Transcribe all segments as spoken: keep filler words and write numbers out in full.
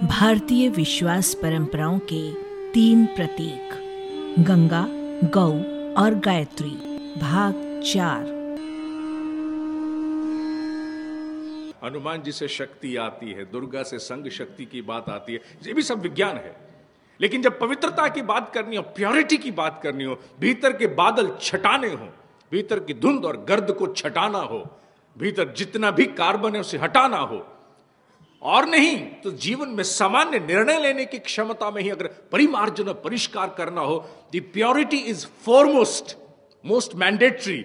भारतीय विश्वास परंपराओं के तीन प्रतीक गंगा, गौ और गायत्री, भाग चार। हनुमान जी से शक्ति आती है, दुर्गा से संग शक्ति की बात आती है, ये भी सब विज्ञान है। लेकिन जब पवित्रता की बात करनी हो, प्योरिटी की बात करनी हो, भीतर के बादल छटाने हो, भीतर की धुंध और गर्द को छटाना हो, भीतर जितना भी कार्बन है उसे हटाना हो, और नहीं तो जीवन में सामान्य निर्णय लेने की क्षमता में ही अगर परिमार्जन और परिष्कार करना हो, the purity is foremost, most mandatory.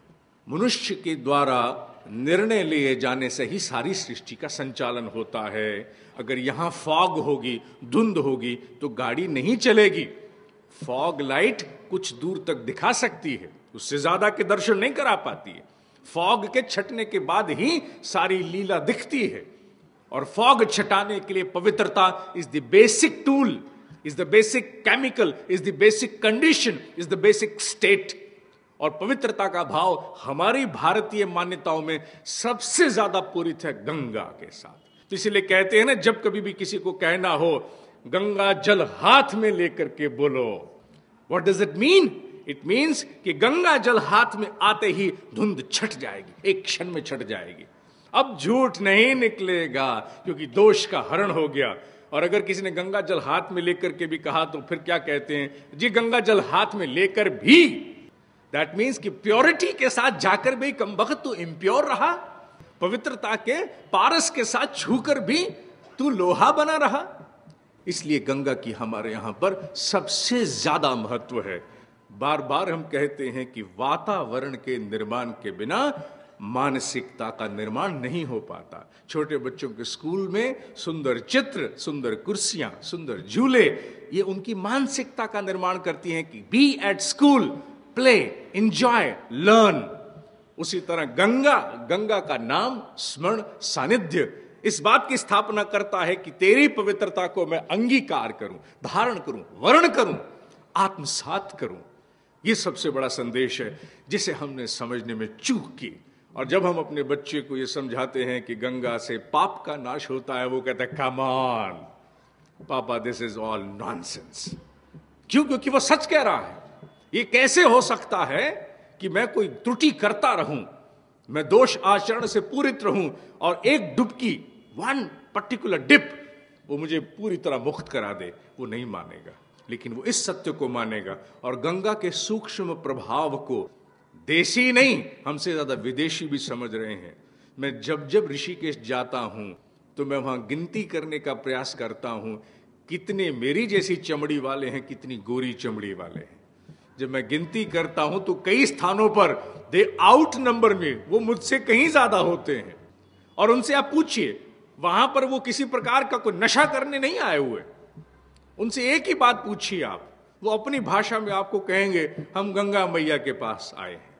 मनुष्य के द्वारा निर्णय लिए जाने से ही सारी सृष्टि का संचालन होता है। अगर यहां फॉग होगी, धुंध होगी, तो गाड़ी नहीं चलेगी। फॉग लाइट कुछ दूर तक दिखा सकती है, उससे ज्यादा के दर्शन नहीं करा पाती है। फॉग के छटने के बाद ही सारी लीला दिखती है। और फॉग छटाने के लिए पवित्रता is the basic tool, is the basic chemical, is the basic condition, is the basic state. और पवित्रता का भाव हमारी भारतीय मान्यताओं में सबसे ज्यादा पूरित है गंगा के साथ। तो इसलिए कहते हैं ना, जब कभी भी किसी को कहना हो गंगा जल हाथ में लेकर के बोलो, what does it mean? It means कि गंगा जल हाथ में आते ही धुंध छट जाएगी, एक क्षण में छट जाएगी। अब झूठ नहीं निकलेगा, क्योंकि दोष का हरण हो गया। और अगर किसी ने गंगा जल हाथ में लेकर के भी कहा तो फिर क्या कहते हैं जी, गंगा जल हाथ में लेकर भी, दैट मीन्स कि प्योरिटी के साथ जाकर भी कमबख्त तू इम्प्योर रहा, पवित्रता के पारस के साथ छूकर भी तू लोहा बना रहा। इसलिए गंगा की हमारे यहां पर सबसे ज्यादा महत्व है। बार बार हम कहते हैं कि वातावरण के निर्माण के बिना मानसिकता का निर्माण नहीं हो पाता। छोटे बच्चों के स्कूल में सुंदर चित्र, सुंदर कुर्सियां, सुंदर झूले, ये उनकी मानसिकता का निर्माण करती हैं कि be at school, play, enjoy, learn. उसी तरह गंगा, गंगा का नाम, स्मरण, सानिध्य इस बात की स्थापना करता है कि तेरी पवित्रता को मैं अंगीकार करूं, धारण करूं, वर्ण करूं, आत्मसात करूं। यह सबसे बड़ा संदेश है जिसे हमने समझने में चूक की। और जब हम अपने बच्चे को यह समझाते हैं कि गंगा से पाप का नाश होता है, वो कहता है come on papa, this is all nonsense. क्यों? क्योंकि वो सच कह रहा है। ये कैसे हो सकता है कि मैं कोई त्रुटि करता रहूं, मैं दोष आचरण से पूरित रहूं, और एक डुबकी, वन पर्टिकुलर डिप, वो मुझे पूरी तरह मुक्त करा दे? वो नहीं मानेगा। लेकिन वो इस सत्य को मानेगा और गंगा के सूक्ष्म प्रभाव को देशी नहीं, हमसे ज्यादा विदेशी भी समझ रहे हैं। मैं जब जब ऋषिकेश जाता हूं तो मैं वहां गिनती करने का प्रयास करता हूं कितने मेरी जैसी चमड़ी वाले हैं, कितनी गोरी चमड़ी वाले हैं। जब मैं गिनती करता हूं तो कई स्थानों पर दे आउट नंबर में, वो मुझसे कहीं ज्यादा होते हैं। और उनसे आप पूछिए, वहां पर वो किसी प्रकार का कोई नशा करने नहीं आए हुए। उनसे एक ही बात पूछिए आप, वो अपनी भाषा में आपको कहेंगे हम गंगा मैया के पास आए हैं।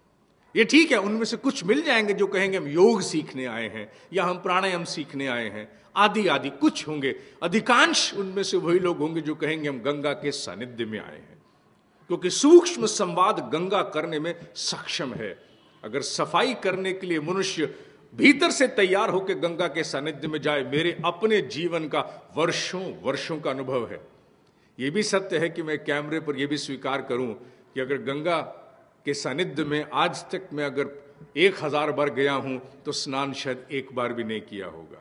ये ठीक है, उनमें से कुछ मिल जाएंगे जो कहेंगे हम योग सीखने आए हैं, या हम प्राणायाम सीखने आए हैं, आदि आदि कुछ होंगे। अधिकांश उनमें से वही लोग होंगे जो कहेंगे हम गंगा के सानिध्य में आए हैं, क्योंकि सूक्ष्म संवाद गंगा करने में सक्षम है। अगर सफाई करने के लिए मनुष्य भीतर से तैयार होकर गंगा के सानिध्य में जाए, मेरे अपने जीवन का वर्षों वर्षों का अनुभव है। यह भी सत्य है कि मैं कैमरे पर यह भी स्वीकार करूं कि अगर गंगा के सानिध्य में आज तक मैं अगर एक हजार बार गया हूं तो स्नान शायद एक बार भी नहीं किया होगा।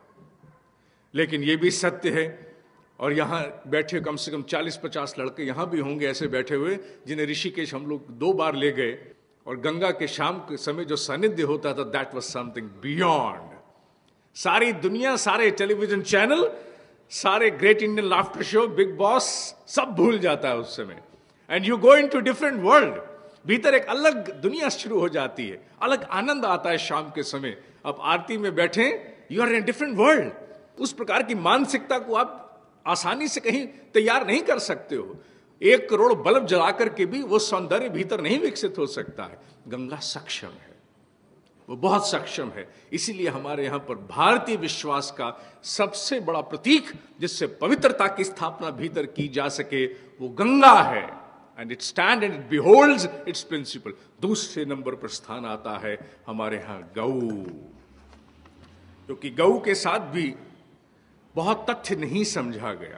लेकिन यह भी सत्य है, और यहां बैठे कम से कम चालीस पचास लड़के यहां भी होंगे ऐसे बैठे हुए जिन्हें ऋषिकेश हम लोग दो बार ले गए, और गंगा के शाम के समय जो सानिध्य होता था, दैट वाज समथिंग बियॉन्ड। सारी दुनिया, सारे टेलीविजन चैनल, सारे great Indian laughter show, big boss, सब भूल जाता है उस समय। And you go into different world. भीतर एक अलग दुनिया शुरू हो जाती है, अलग आनंद आता है शाम के समय। अब आरती में बैठे, you are in different world. उस प्रकार की मानसिकता को आप आसानी से कहीं तैयार नहीं कर सकते हो। एक करोड़ बल्ब जलाकर के भी वो सौंदर्य भीतर नहीं विकसित हो सकता है। गंगा सक्षम है, वो बहुत सक्षम है। इसीलिए हमारे यहां पर भारतीय विश्वास का सबसे बड़ा प्रतीक जिससे पवित्रता की स्थापना भीतर की जा सके, वो गंगा है। And it stand and it beholds its principle. दूसरे नंबर पर स्थान आता है हमारे यहां गौ, क्योंकि गौ के साथ भी बहुत तथ्य नहीं समझा गया।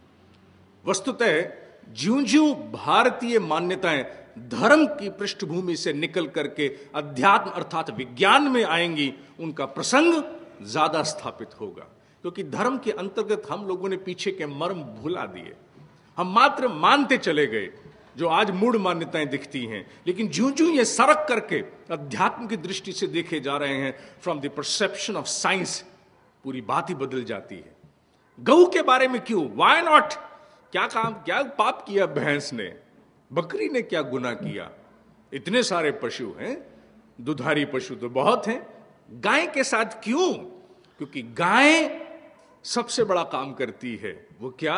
वस्तुतः ज्यों ज्यों भारतीय मान्यताएं धर्म की पृष्ठभूमि से निकल करके अध्यात्म अर्थात विज्ञान में आएंगी, उनका प्रसंग ज्यादा स्थापित होगा, क्योंकि धर्म के अंतर्गत हम लोगों ने पीछे के मर्म भुला दिए। हम मात्र मानते चले गए जो आज मूढ़ मान्यताएं दिखती हैं, लेकिन ज्यों ज्यों ये सरक करके अध्यात्म की दृष्टि से देखे जा रहे हैं, from the perception of science, पूरी बात ही बदल जाती है। गऊ के बारे में क्यों, वाई नॉट, क्या काम, क्या पाप किया भैंस ने, बकरी ने क्या गुनाह किया? इतने सारे पशु हैं, दुधारी पशु तो बहुत हैं, गाय के साथ क्यों? क्योंकि गाय सबसे बड़ा काम करती है। वो क्या?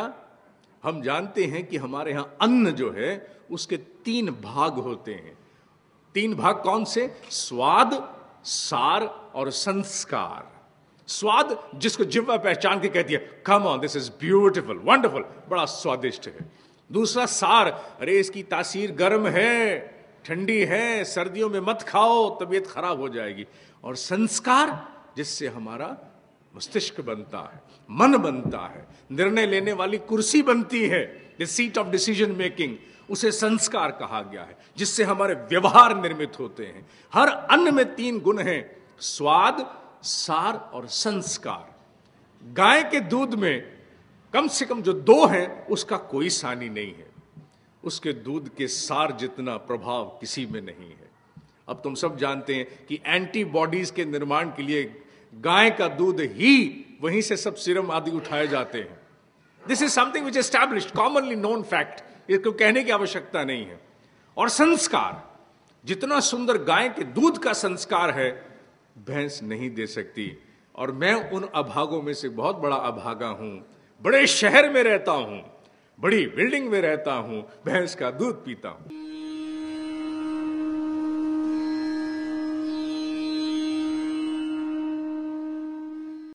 हम जानते हैं कि हमारे यहां अन्न जो है उसके तीन भाग होते हैं। तीन भाग कौन से? स्वाद, सार और संस्कार। स्वाद जिसको जिह्वा पहचान के कहती है, come on this is beautiful, wonderful, बड़ा स्वादिष्ट है। दूसरा सार, अरे इसकी तासीर गर्म है, ठंडी है, सर्दियों में मत खाओ, तबीयत खराब हो जाएगी। और संस्कार जिससे हमारा मस्तिष्क बनता है, मन बनता है, निर्णय लेने वाली कुर्सी बनती है, the seat of decision making, उसे संस्कार कहा गया है, जिससे हमारे व्यवहार निर्मित होते हैं। हर अन्न में तीन गुण हैं, स्वाद, सार और संस्कार। गाय के दूध में कम से कम जो दो हैं उसका कोई सानी नहीं है, उसके दूध के सार जितना प्रभाव किसी में नहीं है। अब तुम सब जानते हैं कि एंटीबॉडीज के निर्माण के लिए गाय का दूध ही, वहीं से सब सीरम आदि उठाए जाते हैं। This is something which established, commonly known fact, इसको कहने की आवश्यकता नहीं है। और संस्कार, जितना सुंदर गाय के दूध का संस्कार है भैंस नहीं दे सकती। और मैं उन अभागों में से बहुत बड़ा अभागा हूं, बड़े शहर में रहता हूं, बड़ी बिल्डिंग में रहता हूं, भैंस का दूध पीता हूं।